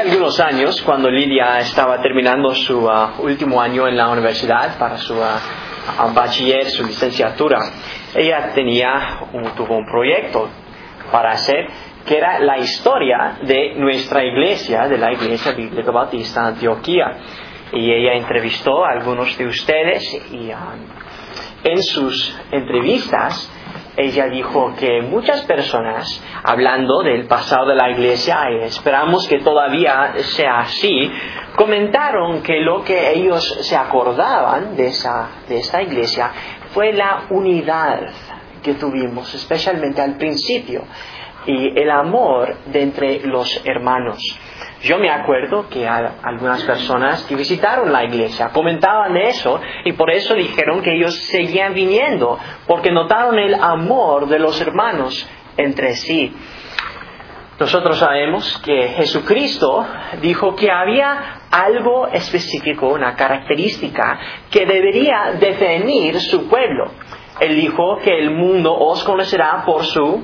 algunos años, cuando Lidia estaba terminando su último año en la universidad para su bachiller, su licenciatura, ella tuvo un proyecto para hacer, que era la historia de nuestra iglesia, de la Iglesia Bíblica Bautista de Antioquía. Y ella entrevistó a algunos de ustedes y en sus entrevistas ella dijo que muchas personas, hablando del pasado de la iglesia, y esperamos que todavía sea así, comentaron que lo que ellos se acordaban de esta iglesia fue la unidad que tuvimos, especialmente al principio, y el amor de entre los hermanos. Yo me acuerdo que algunas personas que visitaron la iglesia comentaban eso y por eso dijeron que ellos seguían viniendo, porque notaron el amor de los hermanos entre sí. Nosotros sabemos que Jesucristo dijo que había algo específico, una característica que debería definir su pueblo. Él dijo que el mundo os conocerá por su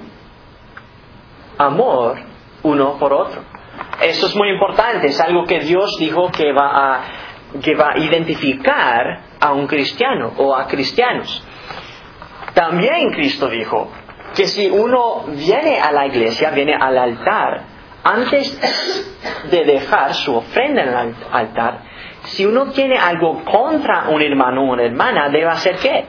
amor uno por otro. Esto es muy importante, es algo que Dios dijo que va a identificar a un cristiano o a cristianos. También Cristo dijo que si uno viene a la iglesia, viene al altar, antes de dejar su ofrenda en el altar, si uno tiene algo contra un hermano o una hermana, debe hacer ¿qué?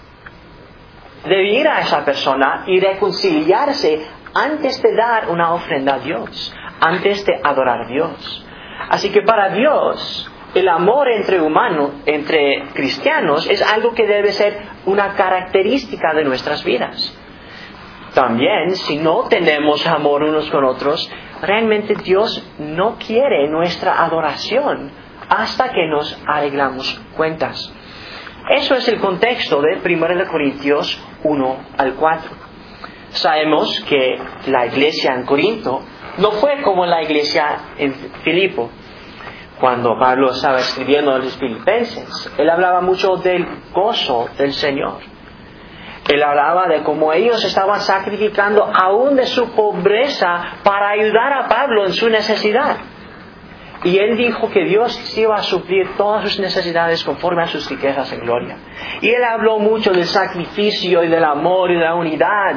Debe ir a esa persona y reconciliarse antes de dar una ofrenda a Dios, antes de adorar a Dios. Así que para Dios, el amor entre cristianos es algo que debe ser una característica de nuestras vidas. También, si no tenemos amor unos con otros, realmente Dios no quiere nuestra adoración hasta que nos arreglamos cuentas. Eso es el contexto de 1 Corintios 1 al 4. Sabemos que la iglesia en Corinto no fue como la iglesia en Filipo. Cuando Pablo estaba escribiendo a los filipenses, él hablaba mucho del gozo del Señor. Él hablaba de cómo ellos estaban sacrificando aún de su pobreza para ayudar a Pablo en su necesidad. Y él dijo que Dios iba a suplir todas sus necesidades conforme a sus riquezas en gloria. Y él habló mucho del sacrificio y del amor y de la unidad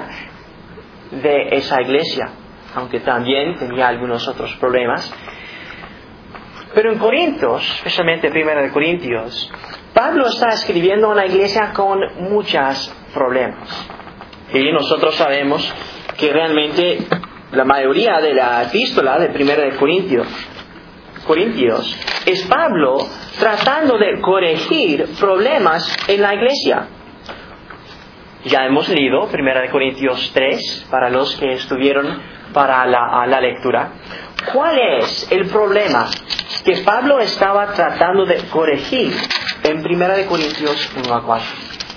de esa iglesia, aunque también tenía algunos otros problemas. Pero en Corintios, especialmente 1 Corintios, Pablo está escribiendo a una iglesia con muchos problemas. Y nosotros sabemos que realmente la mayoría de la epístola de 1 Corintios es Pablo tratando de corregir problemas en la iglesia. Ya hemos leído 1 Corintios 3 para los que estuvieron para la lectura. ¿Cuál es el problema que Pablo estaba tratando de corregir en 1 Corintios 1 a 4?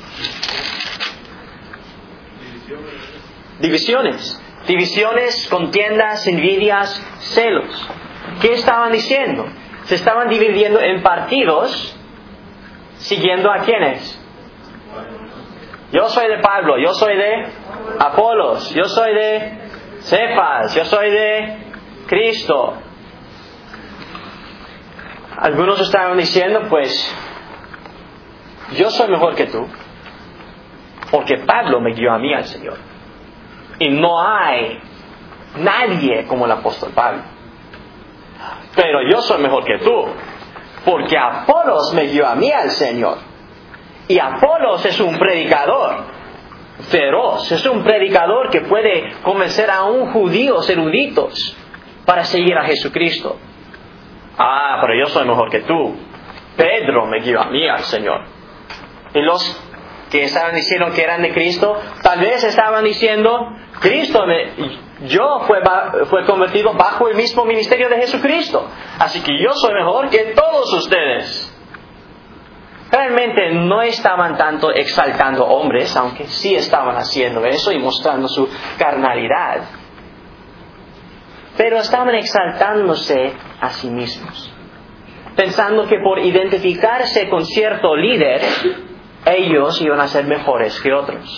Divisiones, contiendas, envidias, celos. ¿Qué estaban diciendo? Se estaban dividiendo en partidos, siguiendo a quiénes. Yo soy de Pablo, yo soy de Apolos, yo soy de Cefas, yo soy de Cristo. Algunos estaban diciendo, pues, yo soy mejor que tú, porque Pablo me guió a mí al Señor. Y no hay nadie como el apóstol Pablo. Pero yo soy mejor que tú, porque Apolos me guió a mí al Señor. Y Apolos es un predicador feroz, es un predicador que puede convencer a un judíos eruditos para seguir a Jesucristo. Pero yo soy mejor que tú. Pedro me guió a mí al Señor. Y los que estaban diciendo que eran de Cristo, tal vez estaban diciendo, yo fue convertido bajo el mismo ministerio de Jesucristo, así que yo soy mejor que todos ustedes. Realmente no estaban tanto exaltando hombres, aunque sí estaban haciendo eso y mostrando su carnalidad, pero estaban exaltándose a sí mismos, pensando que por identificarse con cierto líder, ellos iban a ser mejores que otros.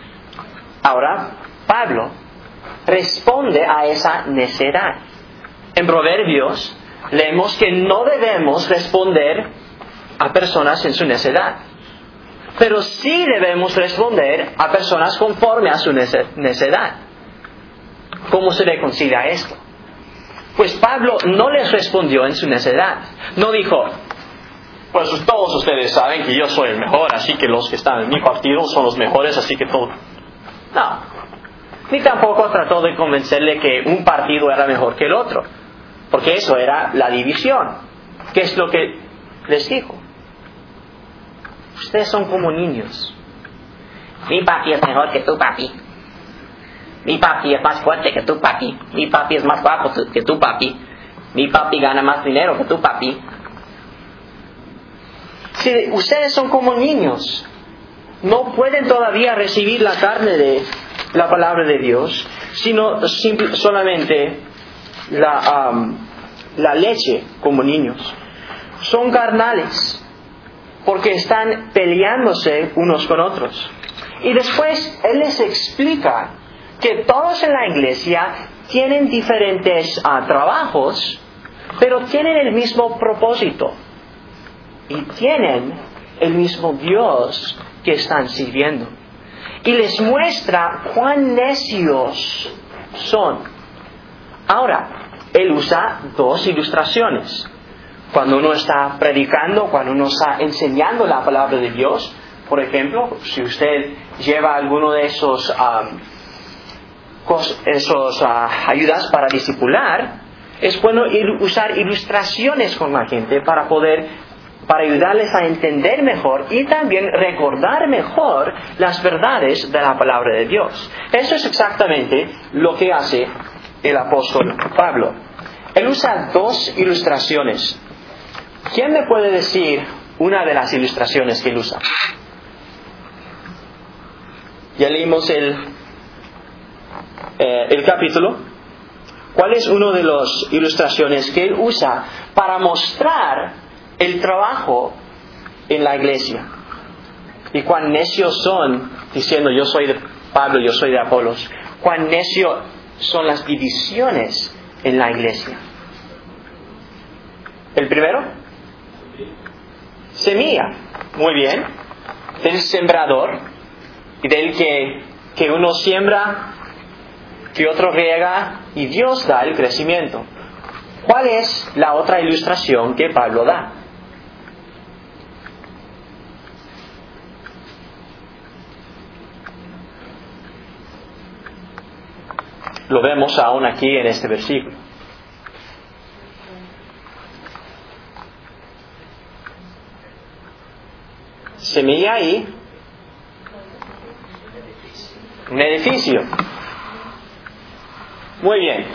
Ahora, Pablo responde a esa necedad. en Proverbios leemos que no debemos responder a personas en su necedad, pero sí debemos responder a personas conforme a su necedad. ¿Cómo se reconcilia esto? Pues Pablo no les respondió en su necedad. No dijo, pues todos ustedes saben que yo soy el mejor, así que los que están en mi partido son los mejores, así que todo. No. Ni tampoco trató de convencerle que un partido era mejor que el otro, porque eso era la división. ¿Qué es lo que les dijo? Ustedes son como niños. Mi papi es mejor que tu papi. Mi papi es más fuerte que tu papi. Mi papi es más guapo que tu papi. Mi papi gana más dinero que tu papi. Si ustedes son como niños, no pueden todavía recibir la carne de la palabra de Dios, sino solamente la leche como niños. Son carnales, porque están peleándose unos con otros. Y después Él les explica que todos en la iglesia tienen diferentes trabajos, pero tienen el mismo propósito. Y tienen el mismo Dios que están sirviendo. Y les muestra cuán necios son. Ahora, Él usa dos ilustraciones. Cuando uno está predicando, cuando uno está enseñando la palabra de Dios, por ejemplo, si usted lleva alguno de esos ayudas para discipular, es bueno usar ilustraciones con la gente para ayudarles a entender mejor y también recordar mejor las verdades de la palabra de Dios. Eso es exactamente lo que hace el apóstol Pablo. Él usa dos ilustraciones. ¿Quién me puede decir una de las ilustraciones que él usa? Ya leímos el capítulo. ¿Cuál es una de las ilustraciones que él usa para mostrar el trabajo en la iglesia? Y cuán necios son, diciendo yo soy de Pablo, yo soy de Apolos. Cuán necios son las divisiones en la iglesia. ¿El primero? Semilla. Muy bien. Del sembrador. Y del que uno siembra, que otro riega, y Dios da el crecimiento. ¿Cuál es la otra ilustración que Pablo da? Lo vemos aún aquí en este versículo. Semilla y un edificio. Muy bien.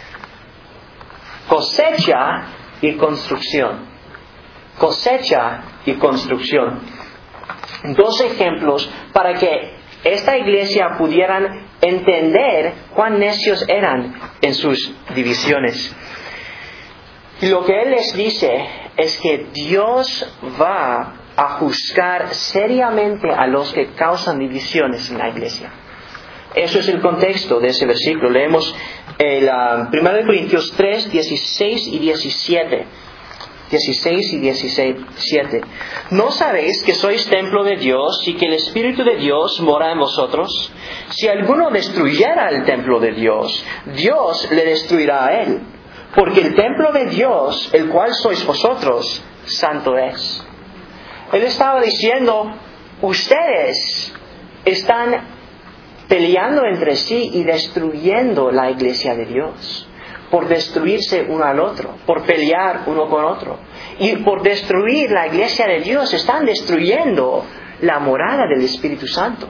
Cosecha y construcción. Cosecha y construcción. Dos ejemplos para que esta iglesia pudieran entender cuán necios eran en sus divisiones. Y lo que Él les dice es que Dios va a juzgar seriamente a los que causan divisiones en la iglesia. Eso es el contexto de ese versículo. Leemos el 1 Corintios 3, 16 y 17. 16 y 17. ¿No sabéis que sois templo de Dios y que el Espíritu de Dios mora en vosotros? Si alguno destruyera el templo de Dios, Dios le destruirá a él. Porque el templo de Dios, el cual sois vosotros, santo es. Él estaba diciendo, ustedes están peleando entre sí y destruyendo la iglesia de Dios. Por destruirse uno al otro, por pelear uno con otro. Y por destruir la iglesia de Dios, están destruyendo la morada del Espíritu Santo.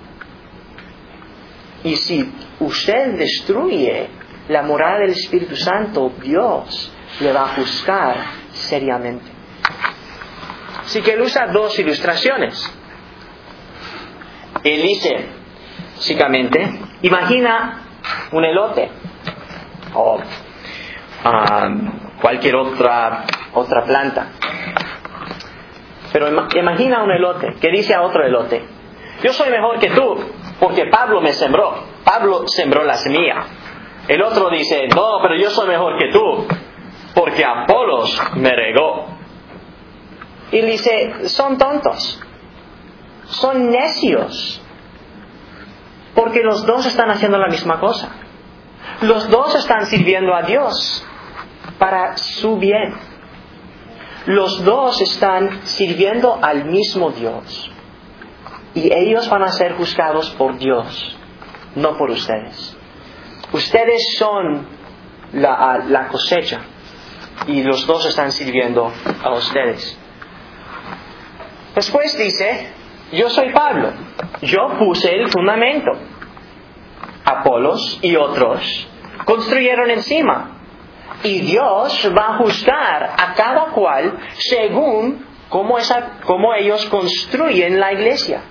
Y si usted destruye la morada del Espíritu Santo, Dios le va a juzgar seriamente. Así que él usa dos ilustraciones. Él dice, básicamente, imagina un elote o cualquier otra planta. Pero imagina un elote que dice a otro elote, yo soy mejor que tú porque Pablo me sembró. Pablo sembró la semilla. El otro dice, no, pero yo soy mejor que tú, porque Apolos me regó. Y dice, son tontos, son necios, porque los dos están haciendo la misma cosa. Los dos están sirviendo a Dios para su bien. Los dos están sirviendo al mismo Dios. Y ellos van a ser juzgados por Dios, no por ustedes. Ustedes son la cosecha y los dos están sirviendo a ustedes. Después dice, yo soy Pablo, yo puse el fundamento. Apolos y otros construyeron encima. Y Dios va a juzgar a cada cual según cómo ellos construyen la iglesia.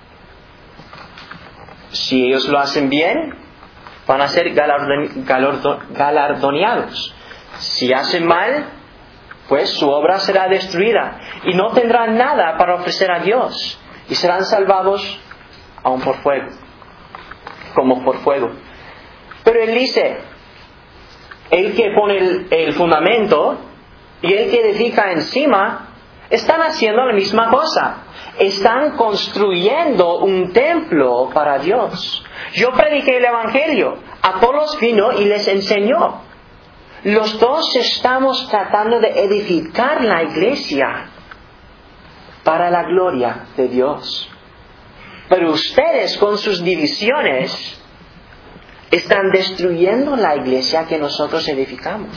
Si ellos lo hacen bien, van a ser galardoneados. Si hacen mal, pues su obra será destruida y no tendrán nada para ofrecer a Dios y serán salvados aún por fuego, como por fuego. Pero él dice, el que pone el fundamento y el que edifica encima están haciendo la misma cosa. Están construyendo un templo para Dios. Yo prediqué el Evangelio, Apolos vino y les enseñó. Los dos estamos tratando de edificar la iglesia para la gloria de Dios. Pero ustedes con sus divisiones están destruyendo la iglesia que nosotros edificamos.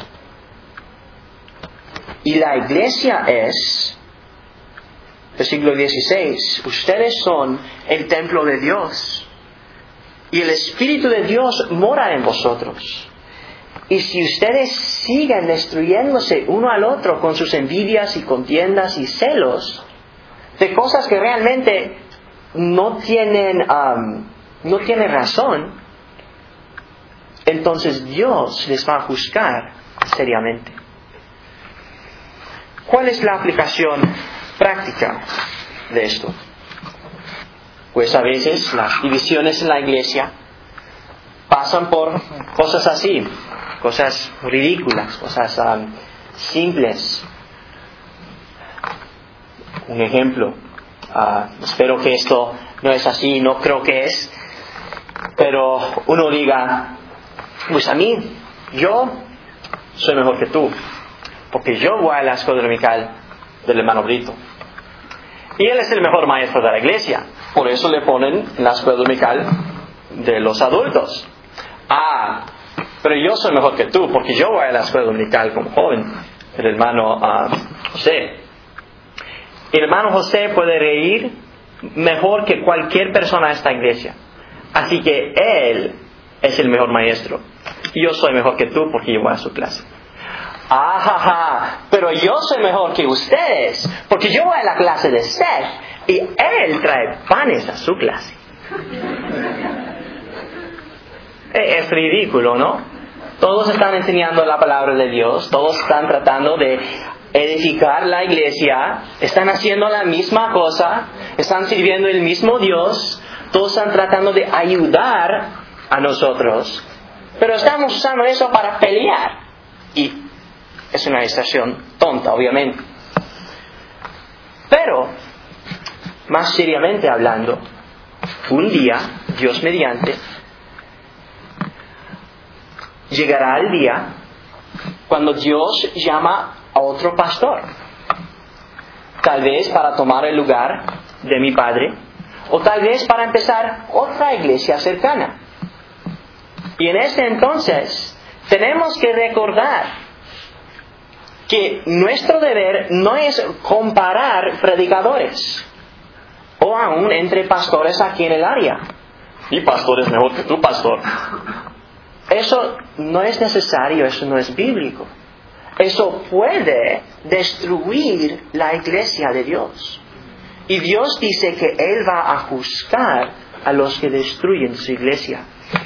Y la iglesia es, versículo 16, ustedes son el templo de Dios. Y el Espíritu de Dios mora en vosotros. Y si ustedes siguen destruyéndose uno al otro con sus envidias y contiendas y celos de cosas que realmente no tienen razón, entonces Dios les va a juzgar seriamente. ¿Cuál es la aplicación práctica de esto? Pues a veces las divisiones en la iglesia pasan por cosas así, cosas ridículas, cosas simples. Un ejemplo, espero que esto no es así, no creo que es, pero uno diga, pues a mí, yo soy mejor que tú, porque yo voy a la escuela dominical del hermano Brito. Y él es el mejor maestro de la iglesia. Por eso le ponen en la escuela dominical de los adultos. Pero yo soy mejor que tú, porque yo voy a la escuela dominical como joven. El hermano José. El hermano José puede reír mejor que cualquier persona de esta iglesia. Así que él es el mejor maestro. Y yo soy mejor que tú porque yo voy a su clase. Pero yo soy mejor que ustedes porque yo voy a la clase de Seth y él trae panes a su clase. Es ridículo, ¿no? Todos están enseñando la palabra de Dios, todos están tratando de edificar la iglesia, están haciendo la misma cosa, están sirviendo el mismo Dios, todos están tratando de ayudar a nosotros, pero estamos usando eso para pelear. Y es una distracción tonta, obviamente. Pero, más seriamente hablando, un día, Dios mediante, llegará el día cuando Dios llama a otro pastor. Tal vez para tomar el lugar de mi padre, o tal vez para empezar otra iglesia cercana. Y en ese entonces, tenemos que recordar que nuestro deber no es comparar predicadores, o aún entre pastores aquí en el área. Mi pastor es mejor que tu pastor. Eso no es necesario, eso no es bíblico. Eso puede destruir la iglesia de Dios. Y Dios dice que Él va a juzgar a los que destruyen su iglesia.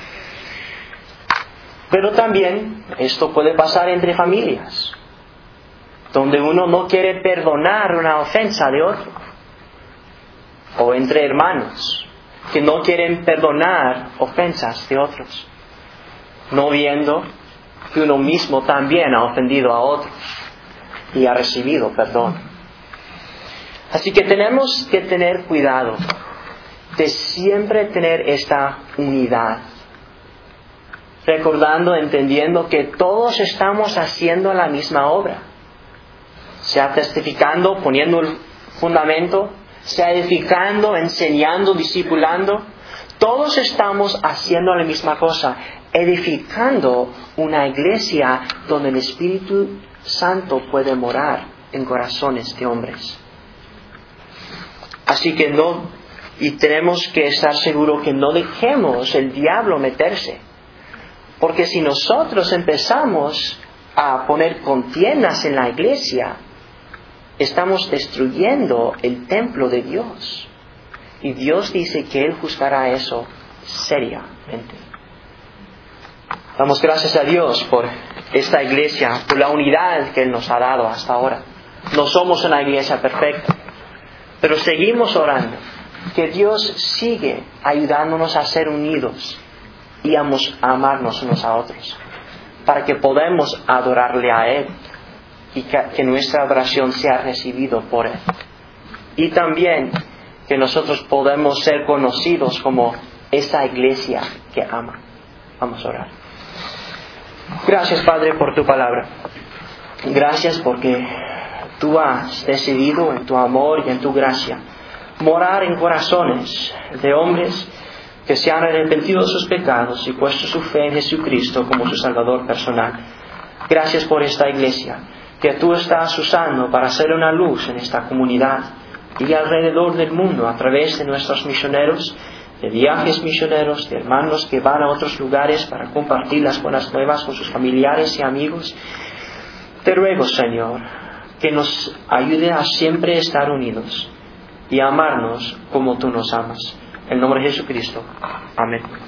Pero también esto puede pasar entre familias, donde uno no quiere perdonar una ofensa de otro. O entre hermanos, que no quieren perdonar ofensas de otros. no viendo que uno mismo también ha ofendido a otros y ha recibido perdón. Así que tenemos que tener cuidado de siempre tener esta unidad, recordando, entendiendo que todos estamos haciendo la misma obra, sea testificando, poniendo el fundamento, sea edificando, enseñando, discipulando. Todos estamos haciendo la misma cosa, edificando una iglesia donde el Espíritu Santo puede morar en corazones de hombres. Así que tenemos que estar seguros que no dejemos el diablo meterse. Porque si nosotros empezamos a poner contiendas en la iglesia, estamos destruyendo el templo de Dios. Y Dios dice que Él juzgará eso seriamente. Damos gracias a Dios por esta iglesia, por la unidad que Él nos ha dado hasta ahora. No somos una iglesia perfecta, pero seguimos orando que Dios sigue ayudándonos a ser unidos y a amarnos unos a otros, para que podamos adorarle a Él y que nuestra adoración sea recibida por Él. Y también que nosotros podamos ser conocidos como esa iglesia que ama. Vamos a orar. Gracias, Padre, por tu palabra. Gracias porque tú has decidido en tu amor y en tu gracia morar en corazones de hombres que se han arrepentido de sus pecados y puesto su fe en Jesucristo como su Salvador personal. Gracias por esta iglesia que tú estás usando para hacer una luz en esta comunidad y alrededor del mundo a través de nuestros misioneros, de viajes misioneros, de hermanos que van a otros lugares para compartir las buenas nuevas con sus familiares y amigos. Te ruego, Señor, que nos ayude a siempre estar unidos y a amarnos como tú nos amas. En el nombre de Jesucristo. Amén.